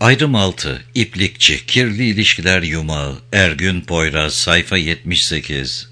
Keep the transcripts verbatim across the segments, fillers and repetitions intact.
Ayrım altı, İplikçi, Kirli İlişkiler Yumağı, Ergün Poyraz, sayfa yetmiş sekiz.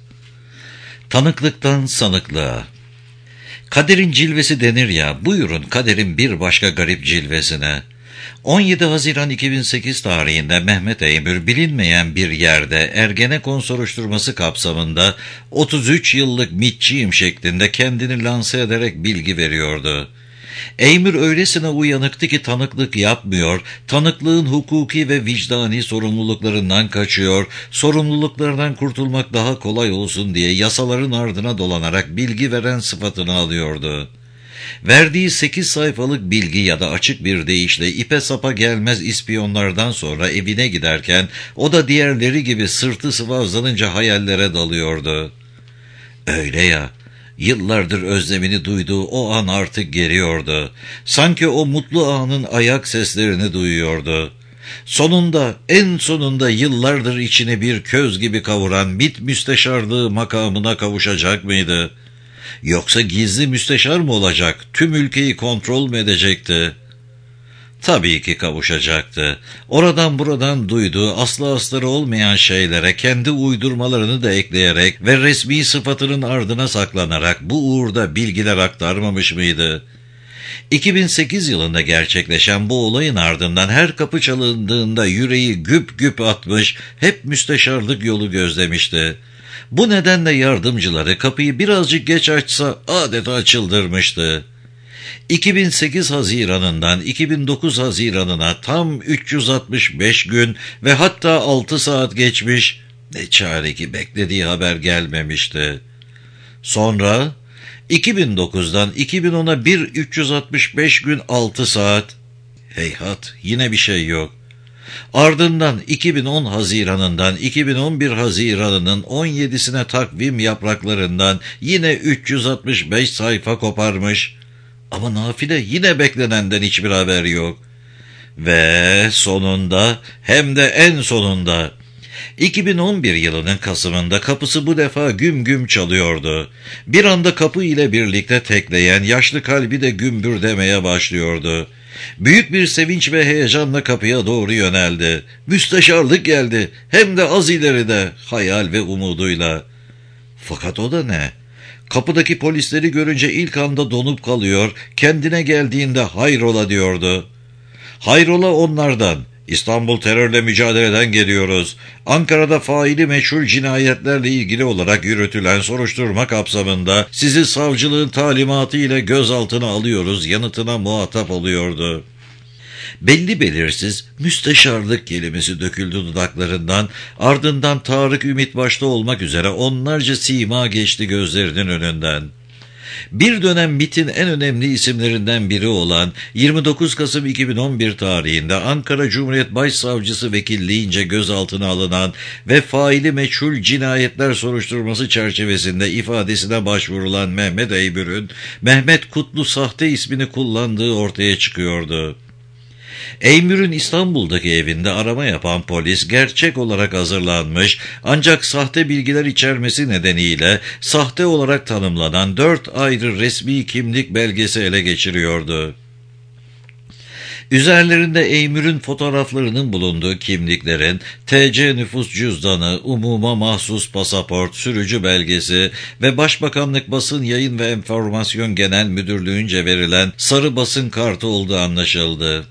Tanıklıktan sanıklığa. Kaderin cilvesi denir ya, buyurun kaderin bir başka garip cilvesine. on yedi Haziran iki bin sekiz tarihinde Mehmet Eymür bilinmeyen bir yerde Ergenekon soruşturması kapsamında otuz üç yıllık mitçiyim şeklinde kendini lanse ederek bilgi veriyordu. Eymür öylesine uyanıktı ki tanıklık yapmıyor, tanıklığın hukuki ve vicdani sorumluluklarından kaçıyor, sorumluluklardan kurtulmak daha kolay olsun diye yasaların ardına dolanarak bilgi veren sıfatını alıyordu. Verdiği sekiz sayfalık bilgi ya da açık bir deyişle ipe sapa gelmez ispiyonlardan sonra evine giderken o da diğerleri gibi sırtı sıvazlanınca hayallere dalıyordu. Öyle ya, yıllardır özlemini duyduğu o an artık geliyordu. Sanki o mutlu anın ayak seslerini duyuyordu. Sonunda, en sonunda yıllardır içini bir köz gibi kavuran MİT müsteşarlığı makamına kavuşacak mıydı? Yoksa gizli müsteşar mı olacak, tüm ülkeyi kontrol mü edecekti? Tabii ki kavuşacaktı. Oradan buradan duyduğu aslı astarı olmayan şeylere kendi uydurmalarını da ekleyerek ve resmi sıfatının ardına saklanarak bu uğurda bilgiler aktarmamış mıydı? iki bin sekiz yılında gerçekleşen bu olayın ardından her kapı çalındığında yüreği güp güp atmış, hep müsteşarlık yolu gözlemişti. Bu nedenle yardımcıları kapıyı birazcık geç açsa adeta çıldırmıştı. iki bin sekiz Haziran'ından iki bin dokuz Haziran'ına tam üç yüz altmış beş gün ve hatta altı saat geçmiş, ne çare ki beklediği haber gelmemişti. Sonra iki bin dokuzdan iki bin ona bir üç yüz altmış beş gün altı saat, heyhat yine bir şey yok. Ardından iki bin on Haziran'ından iki bin on bir Haziran'ının on yedisine takvim yapraklarından yine üç yüz altmış beş sayfa koparmış. Ama nafile yine beklenenden hiçbir haber yok. Ve sonunda, hem de en sonunda, iki bin on bir yılının Kasım'ında kapısı bu defa güm güm çalıyordu. Bir anda kapı ile birlikte tekleyen yaşlı kalbi de gümbür demeye başlıyordu. Büyük bir sevinç ve heyecanla kapıya doğru yöneldi. Müsteşarlık geldi, hem de az ileride, hayal ve umuduyla. Fakat o da ne? Kapıdaki polisleri görünce ilk anda donup kalıyor, kendine geldiğinde hayrola diyordu. Hayrola onlardan, İstanbul terörle mücadeleden geliyoruz. Ankara'da faili meçhul cinayetlerle ilgili olarak yürütülen soruşturma kapsamında sizi savcılığın talimatı ile gözaltına alıyoruz yanıtına muhatap oluyordu. Belli belirsiz müsteşarlık kelimesi döküldü dudaklarından, ardından Tarık Ümit başta olmak üzere onlarca sima geçti gözlerinin önünden. Bir dönem MİT'in en önemli isimlerinden biri olan yirmi dokuz Kasım iki bin on bir tarihinde Ankara Cumhuriyet Başsavcısı vekilliğince gözaltına alınan ve faili meçhul cinayetler soruşturması çerçevesinde ifadesine başvurulan Mehmet Eymür'ün Mehmet Kutlu sahte ismini kullandığı ortaya çıkıyordu. Eymür'ün İstanbul'daki evinde arama yapan polis gerçek olarak hazırlanmış ancak sahte bilgiler içermesi nedeniyle sahte olarak tanımlanan dört ayrı resmi kimlik belgesi ele geçiriyordu. Üzerlerinde Eymür'ün fotoğraflarının bulunduğu kimliklerin T C nüfus cüzdanı, umuma mahsus pasaport, sürücü belgesi ve Başbakanlık Basın Yayın ve Enformasyon Genel Müdürlüğü'nce verilen sarı basın kartı olduğu anlaşıldı.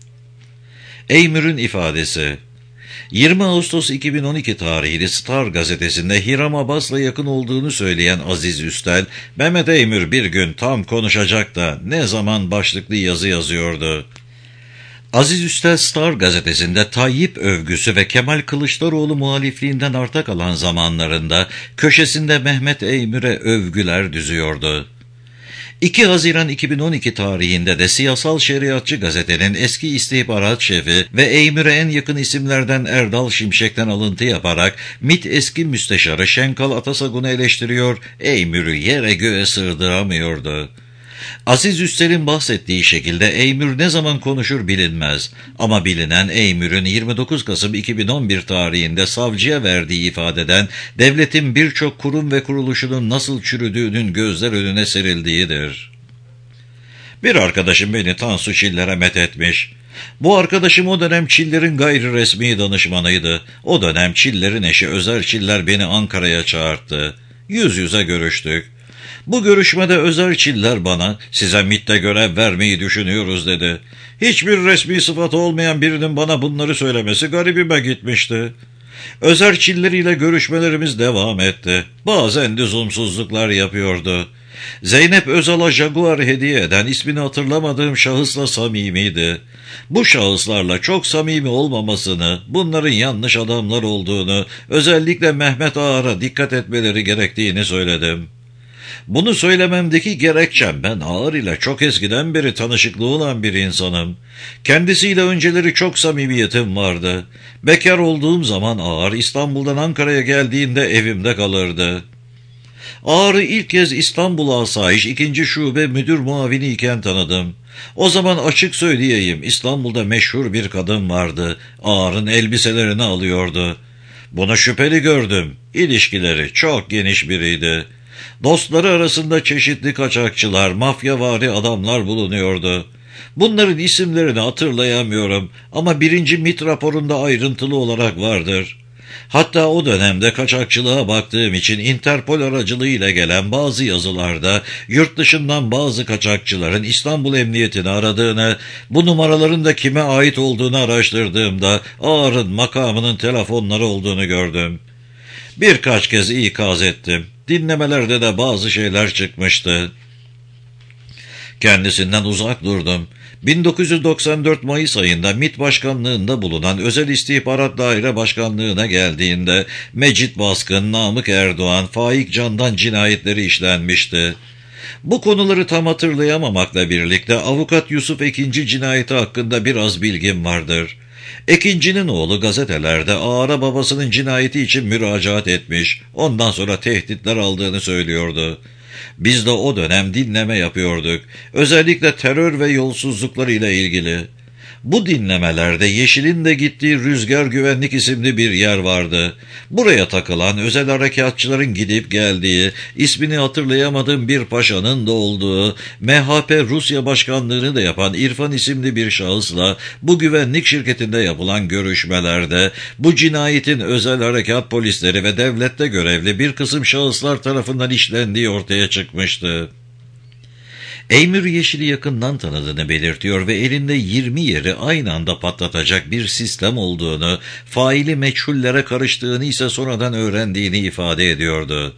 Eymür'ün ifadesi. yirmi Ağustos iki bin on iki tarihli Star gazetesinde Hiram Abbas'la yakın olduğunu söyleyen Aziz Üstel, Mehmet Eymür bir gün tam konuşacak da ne zaman başlıklı yazı yazıyordu. Aziz Üstel Star gazetesinde Tayyip övgüsü ve Kemal Kılıçdaroğlu muhalifliğinden arta kalan zamanlarında köşesinde Mehmet Eymür'e övgüler düzüyordu. iki Haziran iki bin on iki tarihinde de Siyasal Şeriatçı gazetenin eski istihbarat şefi ve Eymür'e en yakın isimlerden Erdal Şimşek'ten alıntı yaparak MİT eski müsteşarı Şenkal Atasagun'u eleştiriyor, Eymür'ü yere göğe sığdıramıyordu. Aziz Üstel'in bahsettiği şekilde Eymür ne zaman konuşur bilinmez. Ama bilinen Eymür'ün yirmi dokuz Kasım iki bin on bir tarihinde savcıya verdiği ifadeden devletin birçok kurum ve kuruluşunun nasıl çürüdüğünün gözler önüne serildiğidir. Bir arkadaşım beni Tansu Çiller'e methetmiş. Bu arkadaşım o dönem Çiller'in gayri resmi danışmanıydı. O dönem Çiller'in eşi Özer Çiller beni Ankara'ya çağırdı. Yüz yüze görüştük. Bu görüşmede Özer Çiller bana size MİT'te görev vermeyi düşünüyoruz dedi. Hiçbir resmi sıfatı olmayan birinin bana bunları söylemesi garibime gitmişti. Özer Çiller ile görüşmelerimiz devam etti. Bazen lüzumsuzluklar yapıyordu. Zeynep Özal'a Jaguar hediye eden ismini hatırlamadığım şahısla samimiydi. Bu şahıslarla çok samimi olmamasını, bunların yanlış adamlar olduğunu, özellikle Mehmet Ağar'a dikkat etmeleri gerektiğini söyledim. Bunu söylememdeki gerekçem ben Ağar ile çok eskiden beri tanışıklığı olan bir insanım. Kendisiyle önceleri çok samimiyetim vardı. Bekar olduğum zaman Ağar İstanbul'dan Ankara'ya geldiğinde evimde kalırdı. Ağar'ı ilk kez İstanbul Asayiş ikinci Şube Müdür Muavini iken tanıdım. O zaman açık söyleyeyim, İstanbul'da meşhur bir kadın vardı. Ağar'ın elbiselerini alıyordu. Bunu şüpheli gördüm. İlişkileri çok geniş biriydi. Dostları arasında çeşitli kaçakçılar, mafyavari adamlar bulunuyordu. Bunların isimlerini hatırlayamıyorum ama birinci MİT raporunda ayrıntılı olarak vardır. Hatta o dönemde kaçakçılığa baktığım için Interpol aracılığıyla gelen bazı yazılarda yurt dışından bazı kaçakçıların İstanbul Emniyetini aradığını, bu numaraların da kime ait olduğunu araştırdığımda Ağar'ın makamının telefonları olduğunu gördüm. Birkaç kez ikaz ettim. Dinlemelerde de bazı şeyler çıkmıştı. Kendisinden uzak durdum. bin dokuz yüz doksan dört Mayıs ayında MİT Başkanlığında bulunan Özel İstihbarat Daire Başkanlığına geldiğinde Mecit Baskın, Namık Erdoğan, Faik Candan cinayetleri işlenmişti. Bu konuları tam hatırlayamamakla birlikte Avukat Yusuf Ekinci cinayeti hakkında biraz bilgim vardır. Ekinci'nin oğlu gazetelerde Ağar'a babasının cinayeti için müracaat etmiş, ondan sonra tehditler aldığını söylüyordu. Biz de o dönem dinleme yapıyorduk, özellikle terör ve yolsuzluklar ile ilgili. Bu dinlemelerde Yeşil'in de gittiği Rüzgar Güvenlik isimli bir yer vardı. Buraya takılan özel harekatçıların gidip geldiği, ismini hatırlayamadığım bir paşanın da olduğu, M H P Rusya Başkanlığını da yapan İrfan isimli bir şahısla bu güvenlik şirketinde yapılan görüşmelerde bu cinayetin özel harekat polisleri ve devlette görevli bir kısım şahıslar tarafından işlendiği ortaya çıkmıştı. Eymür Yeşil'i yakından tanıdığını belirtiyor ve elinde yirmi yeri aynı anda patlatacak bir sistem olduğunu, faili meçhullere karıştığını ise sonradan öğrendiğini ifade ediyordu.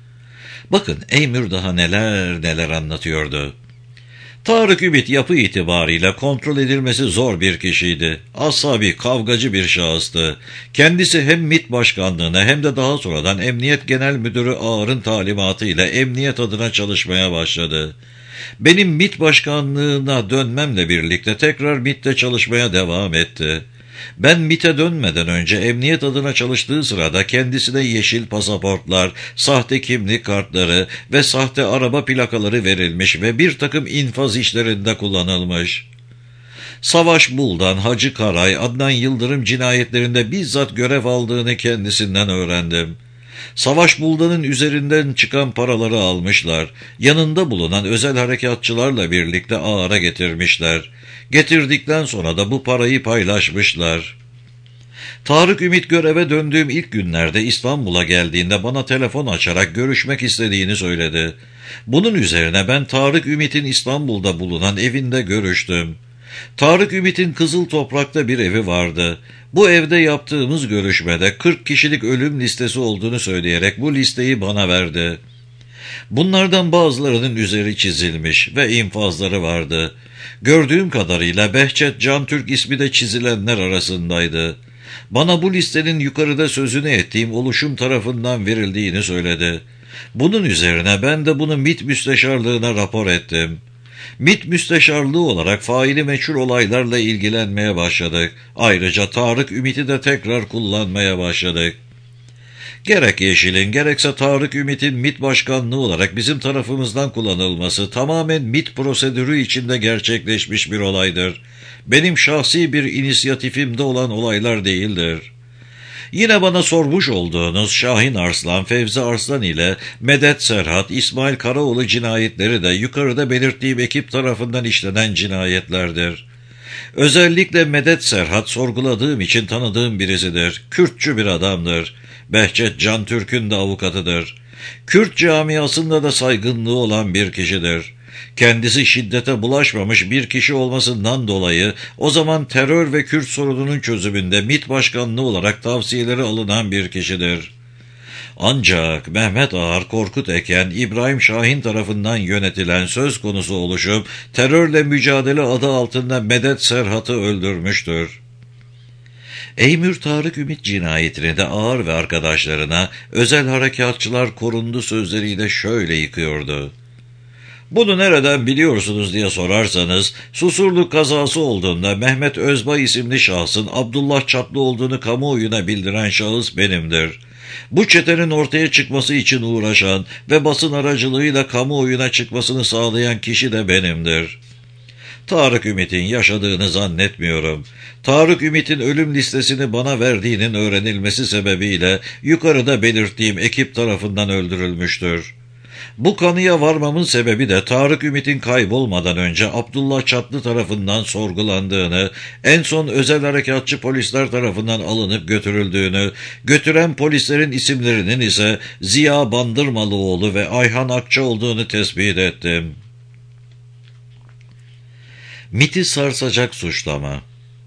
Bakın Eymür daha neler neler anlatıyordu. Tarık Ümit yapı itibarıyla kontrol edilmesi zor bir kişiydi. Asabi, kavgacı bir şahıstı. Kendisi hem MİT Başkanlığı'na hem de daha sonradan Emniyet Genel Müdürü Ağar'ın talimatıyla emniyet adına çalışmaya başladı. Benim MİT Başkanlığı'na dönmemle birlikte tekrar MİT'te çalışmaya devam etti. Ben MİT'e dönmeden önce emniyet adına çalıştığı sırada kendisine yeşil pasaportlar, sahte kimlik kartları ve sahte araba plakaları verilmiş ve bir takım infaz işlerinde kullanılmış. Savaş Buldan, Hacı Karay, Adnan Yıldırım cinayetlerinde bizzat görev aldığını kendisinden öğrendim. Savaş Buldan'ın üzerinden çıkan paraları almışlar. Yanında bulunan özel harekatçılarla birlikte Ağar'a getirmişler. Getirdikten sonra da bu parayı paylaşmışlar. Tarık Ümit göreve döndüğüm ilk günlerde İstanbul'a geldiğinde bana telefon açarak görüşmek istediğini söyledi. Bunun üzerine ben Tarık Ümit'in İstanbul'da bulunan evinde görüştüm. Tarık Ümit'in Kızıl Toprak'ta bir evi vardı. Bu evde yaptığımız görüşmede kırk kişilik ölüm listesi olduğunu söyleyerek bu listeyi bana verdi. Bunlardan bazılarının üzeri çizilmiş ve infazları vardı. Gördüğüm kadarıyla Behçet Cantürk ismi de çizilenler arasındaydı. Bana bu listenin yukarıda sözünü ettiğim oluşum tarafından verildiğini söyledi. Bunun üzerine ben de bunu MİT Müsteşarlığına rapor ettim. MİT Müsteşarlığı olarak faili meçhul olaylarla ilgilenmeye başladık. Ayrıca Tarık Ümit'i de tekrar kullanmaya başladık. Gerek Yeşil'in gerekse Tarık Ümit'in MİT Başkanlığı olarak bizim tarafımızdan kullanılması tamamen MİT prosedürü içinde gerçekleşmiş bir olaydır. Benim şahsi bir inisiyatifimde olan olaylar değildir. Yine bana sormuş olduğunuz Şahin Arslan, Fevzi Arslan ile Medet Serhat, İsmail Karaoğlu cinayetleri de yukarıda belirttiğim ekip tarafından işlenen cinayetlerdir. Özellikle Medet Serhat sorguladığım için tanıdığım birisidir. Kürtçü bir adamdır. Behçet Can Türk'ün de avukatıdır. Kürt camiasında da saygınlığı olan bir kişidir. Kendisi şiddete bulaşmamış bir kişi olmasından dolayı o zaman terör ve Kürt sorununun çözümünde MİT başkanlığı olarak tavsiyeleri alınan bir kişidir. Ancak Mehmet Ağar Korkut Eken, İbrahim Şahin tarafından yönetilen söz konusu oluşup terörle mücadele adı altında Medet Serhat'ı öldürmüştür. Eymür Tarık Ümit cinayetini de Ağar ve arkadaşlarına özel harekatçılar korundu sözleriyle şöyle yıkıyordu. Bunu nereden biliyorsunuz diye sorarsanız, Susurluk kazası olduğunda Mehmet Özbay isimli şahsın Abdullah Çaplı olduğunu kamuoyuna bildiren şahıs benimdir. Bu çetenin ortaya çıkması için uğraşan ve basın aracılığıyla kamuoyuna çıkmasını sağlayan kişi de benimdir. Tarık Ümit'in yaşadığını zannetmiyorum. Tarık Ümit'in ölüm listesini bana verdiğinin öğrenilmesi sebebiyle yukarıda belirttiğim ekip tarafından öldürülmüştür. Bu kanıya varmamın sebebi de Tarık Ümit'in kaybolmadan önce Abdullah Çatlı tarafından sorgulandığını, en son özel harekatçı polisler tarafından alınıp götürüldüğünü, götüren polislerin isimlerinin ise Ziya Bandırmalıoğlu ve Ayhan Akça olduğunu tespit ettim. MİT'i sarsacak suçlama.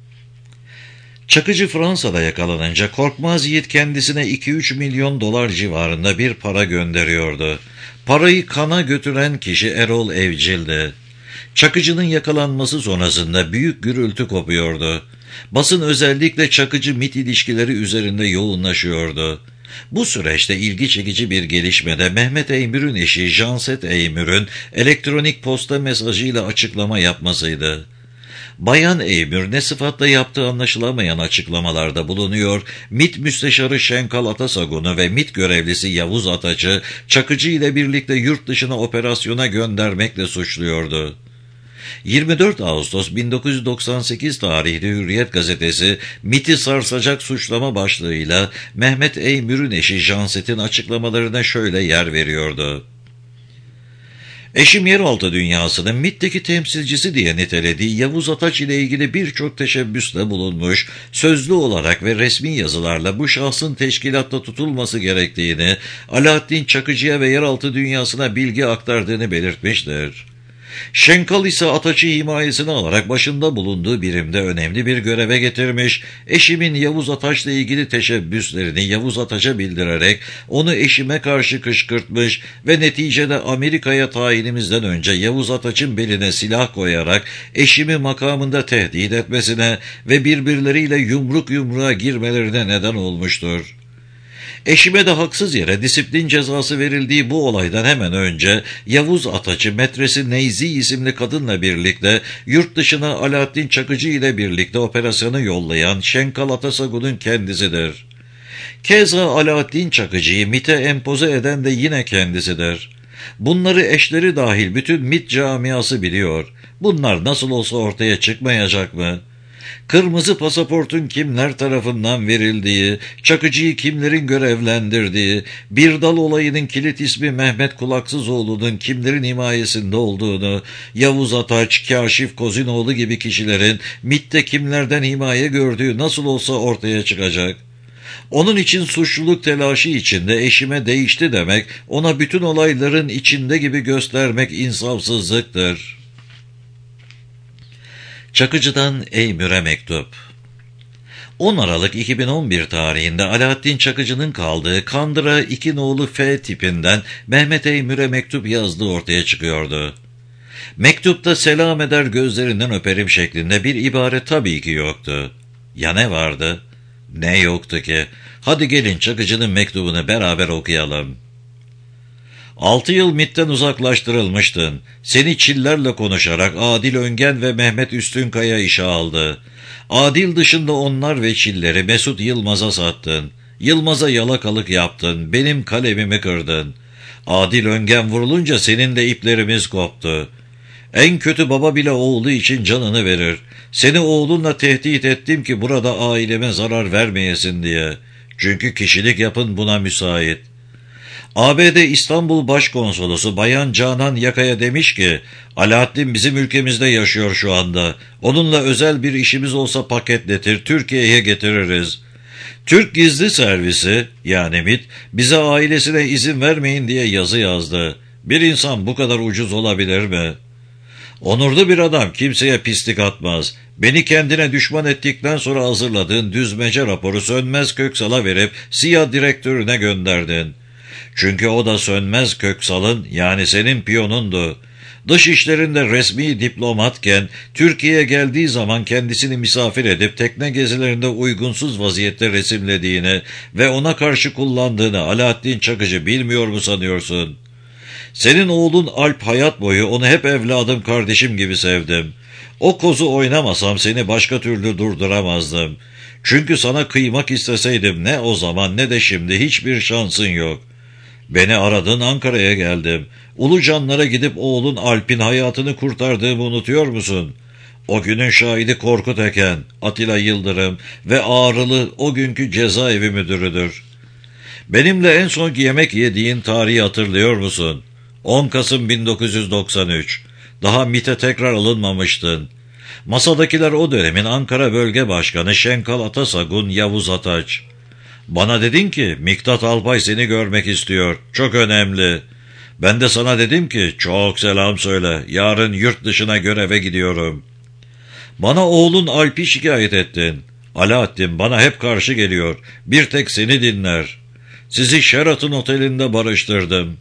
Çakıcı Fransa'da yakalanınca Korkmaz Yiğit kendisine iki üç milyon dolar civarında bir para gönderiyordu. Parayı kana götüren kişi Erol Evcil'di. Çakıcı'nın yakalanması sonrasında büyük gürültü kopuyordu. Basın özellikle Çakıcı-MİT ilişkileri üzerinde yoğunlaşıyordu. Bu süreçte ilgi çekici bir gelişmede Mehmet Eymür'ün eşi Janset Eymür'ün elektronik posta mesajıyla açıklama yapmasıydı. Bayan Eymür ne sıfatla yaptığı anlaşılamayan açıklamalarda bulunuyor, MİT Müsteşarı Şenkal Atasagun'u ve MİT görevlisi Yavuz Ataç'ı Çakıcı ile birlikte yurt dışına operasyona göndermekle suçluyordu. yirmi dört Ağustos bin dokuz yüz doksan sekiz tarihli Hürriyet gazetesi MİT'i sarsacak suçlama başlığıyla Mehmet Eymür'ün eşi Janset'in açıklamalarına şöyle yer veriyordu. Eşim yeraltı dünyasının MİT'teki temsilcisi diye nitelediği Yavuz Ataç ile ilgili birçok teşebbüste bulunmuş, sözlü olarak ve resmi yazılarla bu şahsın teşkilatta tutulması gerektiğini, Alaaddin Çakıcı'ya ve yeraltı dünyasına bilgi aktardığını belirtmiştir. Şenkal ise Ataç'ı himayesine alarak başında bulunduğu birimde önemli bir göreve getirmiş, eşimin Yavuz Ataç'la ilgili teşebbüslerini Yavuz Ataç'a bildirerek onu eşime karşı kışkırtmış ve neticede Amerika'ya tayinimizden önce Yavuz Ataç'ın beline silah koyarak eşimi makamında tehdit etmesine ve birbirleriyle yumruk yumruğa girmelerine neden olmuştur. Eşime de haksız yere disiplin cezası verildiği bu olaydan hemen önce Yavuz Ataç'ı metresi Neyzi isimli kadınla birlikte yurt dışına Alaaddin Çakıcı ile birlikte operasyonu yollayan Şenkal Atasagun'un kendisidir. Keza Alaaddin Çakıcı'yı MİT'e empoze eden de yine kendisidir. Bunları eşleri dahil bütün MİT camiası biliyor. Bunlar nasıl olsa ortaya çıkmayacak mı? Kırmızı pasaportun kimler tarafından verildiği, Çakıcı'yı kimlerin görevlendirdiği, Birdal olayının kilit ismi Mehmet Kulaksızoğlu'nun kimlerin himayesinde olduğunu, Yavuz Ataç, Kâşif Kozinoğlu gibi kişilerin MİT'te kimlerden himaye gördüğü nasıl olsa ortaya çıkacak. Onun için suçluluk telaşı içinde eşime değişti demek, ona bütün olayların içinde gibi göstermek insafsızlıktır. Çakıcı'dan Eymür'e mektup. on Aralık iki bin on bir tarihinde Alaaddin Çakıcı'nın kaldığı Kandıra iki nolu F tipinden Mehmet Eymür'e mektup yazdığı ortaya çıkıyordu. Mektupta selam eder gözlerinden öperim şeklinde bir ibare tabii ki yoktu. Ya ne vardı? Ne yoktu ki? Hadi gelin Çakıcı'nın mektubunu beraber okuyalım. Altı yıl MİT'ten uzaklaştırılmıştın. Seni Çillerle konuşarak Adil Öngen ve Mehmet Üstünkaya işe aldı. Adil dışında onlar ve Çiller'i Mesut Yılmaz'a sattın. Yılmaz'a yalakalık yaptın. Benim kalemimi kırdın. Adil Öngen vurulunca senin de iplerimiz koptu. En kötü baba bile oğlu için canını verir. Seni oğlunla tehdit ettim ki burada aileme zarar vermeyesin diye. Çünkü kişilik yapın buna müsait. A B D İstanbul Başkonsolosu Bayan Canan Yaka'ya demiş ki, Alaaddin bizim ülkemizde yaşıyor şu anda. Onunla özel bir işimiz olsa paketletir, Türkiye'ye getiririz. Türk Gizli Servisi, yani MİT, bize ailesine izin vermeyin diye yazı yazdı. Bir insan bu kadar ucuz olabilir mi? Onurlu bir adam kimseye pislik atmaz. Beni kendine düşman ettikten sonra hazırladığın düzmece raporu Sönmez Köksal'a verip SİHA direktörüne gönderdin. Çünkü o da Sönmez Köksal'ın, yani senin piyonundu. Dış işlerinde resmi diplomatken Türkiye'ye geldiği zaman kendisini misafir edip tekne gezilerinde uygunsuz vaziyette resimlediğini ve ona karşı kullandığını Alaaddin Çakıcı bilmiyor mu sanıyorsun? Senin oğlun Alp hayat boyu onu hep evladım, kardeşim gibi sevdim. O kozu oynamasam seni başka türlü durduramazdım. Çünkü sana kıymak isteseydim ne o zaman ne de şimdi hiçbir şansın yok. Beni aradın, Ankara'ya geldim. Ulucanlara gidip oğlun Alp'in hayatını kurtardığımı unutuyor musun? O günün şahidi Korkut Eken, Atilla Yıldırım ve Ağrılı o günkü cezaevi müdürüdür. Benimle en son yemek yediğin tarihi hatırlıyor musun? on Kasım bin dokuz yüz doksan üç. Daha MİT'e tekrar alınmamıştın. Masadakiler o dönemin Ankara Bölge Başkanı Şenkal Atasagun, Yavuz Ataç. Bana dedin ki, Miktat Alpay seni görmek istiyor. Çok önemli. Ben de sana dedim ki, çok selam söyle. Yarın yurt dışına göreve gidiyorum. Bana oğlun Alp'i şikayet ettin. Alaaddin bana hep karşı geliyor. Bir tek seni dinler. Sizi Sheraton Oteli'nde barıştırdım.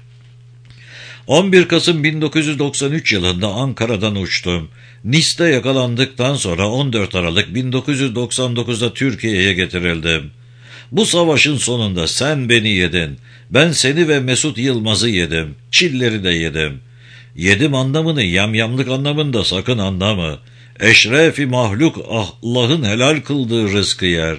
on bir Kasım bin dokuz yüz doksan üç yılında Ankara'dan uçtum. Nice'de yakalandıktan sonra on dört Aralık bin dokuz yüz doksan dokuzda Türkiye'ye getirildim. Bu savaşın sonunda sen beni yedin. Ben seni ve Mesut Yılmaz'ı yedim. Çilleri de yedim. Yedim anlamını yamyamlık anlamında sakın anlama. Eşrefi mahluk Allah'ın helal kıldığı rızkı yer.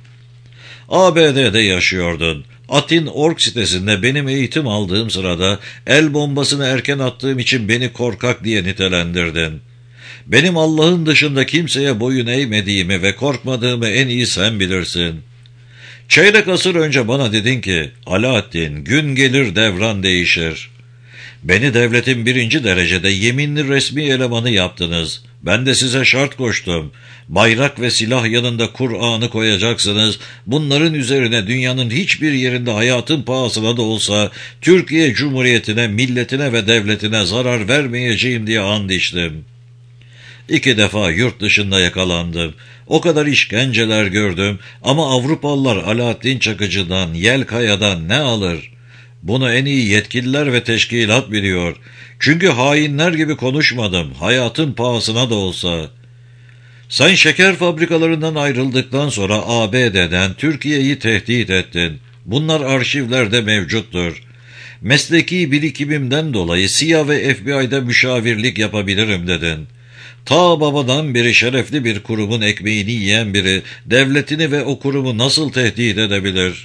A B D'de yaşıyordun. Atin Org sitesinde benim eğitim aldığım sırada el bombasını erken attığım için beni korkak diye nitelendirdin. Benim Allah'ın dışında kimseye boyun eğmediğimi ve korkmadığımı en iyi sen bilirsin. Çeyrek asır önce bana dedin ki, Alaaddin, gün gelir devran değişir. Beni devletin birinci derecede yeminli resmi elemanı yaptınız. Ben de size şart koştum. Bayrak ve silah yanında Kur'an'ı koyacaksınız. Bunların üzerine dünyanın hiçbir yerinde hayatın pahasına da olsa Türkiye Cumhuriyeti'ne, milletine ve devletine zarar vermeyeceğim diye and içtim. İki defa yurt dışında yakalandım. O kadar işkenceler gördüm ama Avrupalılar Alaaddin Çakıcı'dan, Yelkaya'dan ne alır? Bunu en iyi yetkililer ve teşkilat biliyor. Çünkü hainler gibi konuşmadım, hayatın pahasına da olsa. Sen şeker fabrikalarından ayrıldıktan sonra A B D'den Türkiye'yi tehdit ettin. Bunlar arşivlerde mevcuttur. Mesleki birikimimden dolayı SİHA ve F B I'da müşavirlik yapabilirim dedin. Ta babadan beri şerefli bir kurumun ekmeğini yiyen biri devletini ve o kurumu nasıl tehdit edebilir?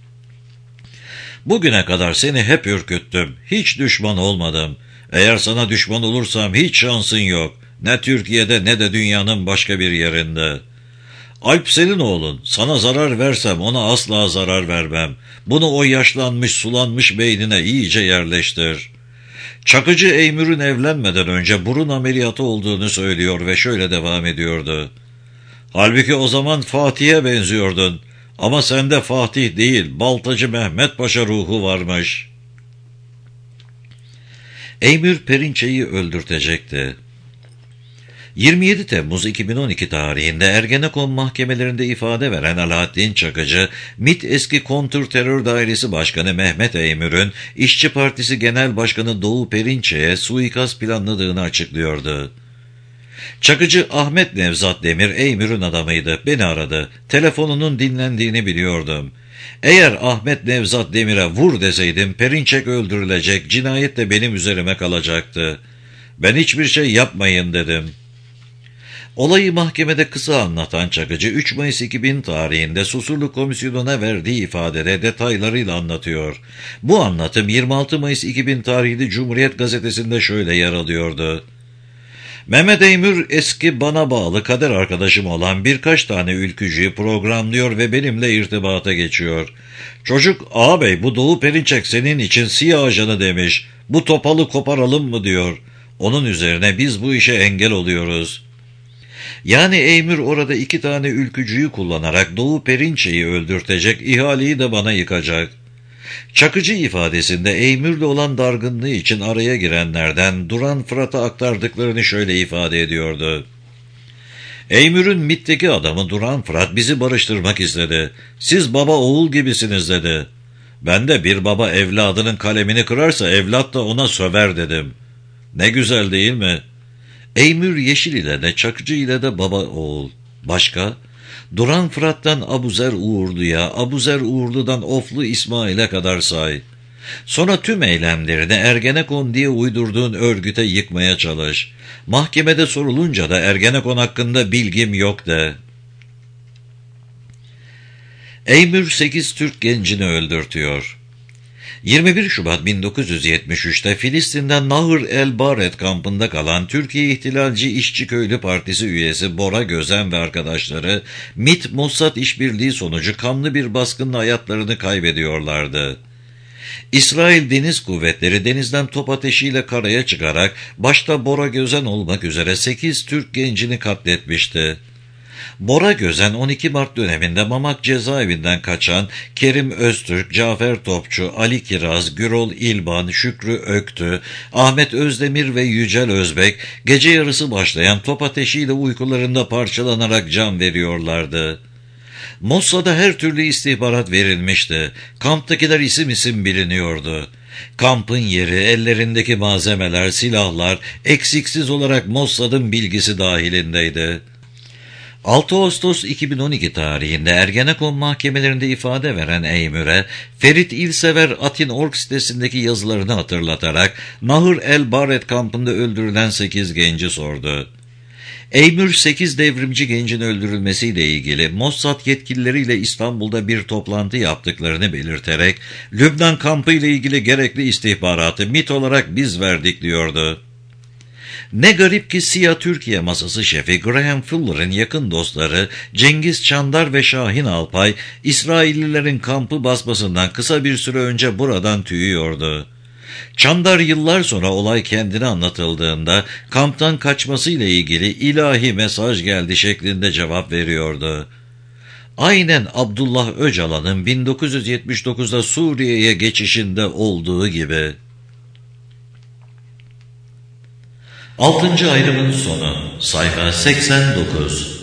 Bugüne kadar seni hep ürküttüm. Hiç düşman olmadım. Eğer sana düşman olursam hiç şansın yok. Ne Türkiye'de ne de dünyanın başka bir yerinde. Alp senin oğlun. Sana zarar versem ona asla zarar vermem. Bunu o yaşlanmış sulanmış beynine iyice yerleştir. Çakıcı Eymür'ün evlenmeden önce burun ameliyatı olduğunu söylüyor ve şöyle devam ediyordu. Halbuki o zaman Fatih'e benziyordun. Ama sende Fatih değil, Baltacı Mehmet Paşa ruhu varmış. Eymür Perinçe'yi öldürtecekti. yirmi yedi Temmuz iki bin on iki tarihinde Ergenekon mahkemelerinde ifade veren Alaaddin Çakıcı, MİT eski Kontrterör Dairesi Başkanı Mehmet Eymür'ün İşçi Partisi Genel Başkanı Doğu Perinçe'ye suikast planladığını açıklıyordu. Çakıcı Ahmet Nevzat Demir Eymür'ün adamıydı. Beni aradı. Telefonunun dinlendiğini biliyordum. Eğer Ahmet Nevzat Demir'e vur deseydim Perinçek öldürülecek, cinayet de benim üzerime kalacaktı. Ben hiçbir şey yapmayın dedim. Olayı mahkemede kısa anlatan Çakıcı üç Mayıs iki bin tarihinde Susurluk Komisyonu'na verdiği ifadede detaylarıyla anlatıyor. Bu anlatım yirmi altı Mayıs iki bin tarihli Cumhuriyet Gazetesi'nde şöyle yer alıyordu. Mehmet Eymür eski bana bağlı kader arkadaşım olan birkaç tane ülkücüyü programlıyor ve benimle irtibata geçiyor. Çocuk, ağabey bu Doğu Perinçek senin için siyah ajanı demiş, bu topalı koparalım mı diyor. Onun üzerine biz bu işe engel oluyoruz. Yani Eymür orada iki tane ülkücüyü kullanarak Doğu Perinçek'i öldürtecek, ihaleyi de bana yıkacak. Çakıcı ifadesinde Eymür'le olan dargınlığı için araya girenlerden Duran Fırat'a aktardıklarını şöyle ifade ediyordu. Eymür'ün MİT'teki adamı Duran Fırat bizi barıştırmak istedi. Siz baba oğul gibisiniz dedi. Ben de bir baba evladının kalemini kırarsa evlat da ona söver dedim. Ne güzel değil mi? Eymür Yeşil ile de Çakıcı ile de baba oğul. Başka? Duran Fırat'tan Abuzer Uğurlu'ya, Abuzer Uğurlu'dan Oflu İsmail'e kadar say. Sonra tüm eylemlerini Ergenekon diye uydurduğun örgüte yıkmaya çalış. Mahkemede sorulunca da Ergenekon hakkında bilgim yok de. Eymür sekiz Türk gencini öldürtüyor. yirmi bir Şubat bin dokuz yüz yetmiş üç'te Filistin'den Nahr el Bared kampında kalan Türkiye İhtilalci İşçi Köylü Partisi üyesi Bora Gözen ve arkadaşları MİT-Mossad işbirliği sonucu kanlı bir baskınla hayatlarını kaybediyorlardı. İsrail Deniz Kuvvetleri denizden top ateşiyle karaya çıkarak başta Bora Gözen olmak üzere sekiz Türk gencini katletmişti. Bora Gözen on iki Mart döneminde Mamak cezaevinden kaçan Kerim Öztürk, Cafer Topçu, Ali Kiraz, Gürol İlban, Şükrü Öktü, Ahmet Özdemir ve Yücel Özbek gece yarısı başlayan top ateşiyle uykularında parçalanarak can veriyorlardı. Mossad'a her türlü istihbarat verilmişti. Kamptakiler isim isim biliniyordu. Kampın yeri, ellerindeki malzemeler, silahlar eksiksiz olarak Mossad'ın bilgisi dahilindeydi. altı Ağustos iki bin on iki tarihinde Ergenekon mahkemelerinde ifade veren Eymür'e Ferit İlsever Atin nokta org sitesindeki yazılarını hatırlatarak Nahr el Bared kampında öldürülen sekiz genci sordu. Eymür sekiz devrimci gencin öldürülmesiyle ilgili Mossad yetkilileriyle İstanbul'da bir toplantı yaptıklarını belirterek Lübnan kampı ile ilgili gerekli istihbaratı MİT olarak biz verdik diyordu. Ne garip ki Siyah Türkiye masası şefi Graham Fuller'ın yakın dostları Cengiz Çandar ve Şahin Alpay, İsraillilerin kampı basmasından kısa bir süre önce buradan tüyüyordu. Çandar yıllar sonra olay kendine anlatıldığında kamptan kaçmasıyla ilgili ilahi mesaj geldi şeklinde cevap veriyordu. Aynen Abdullah Öcalan'ın bin dokuz yüz yetmiş dokuz'da Suriye'ye geçişinde olduğu gibi. Altıncı ayrımın sonu, sayfa seksen dokuz.